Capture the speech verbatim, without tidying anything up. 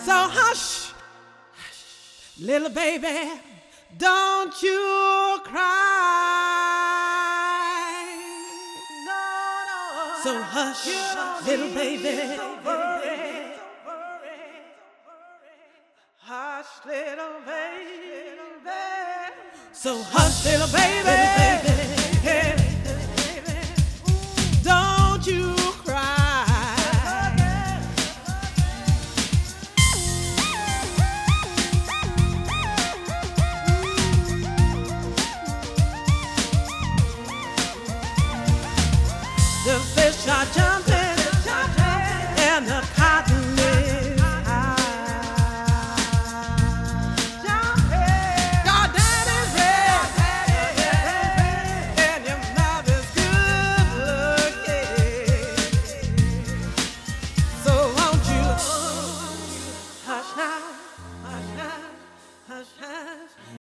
So hush, little baby, don't you cry. No, no. So hush, little baby. Hush, little baby. So hush, little baby.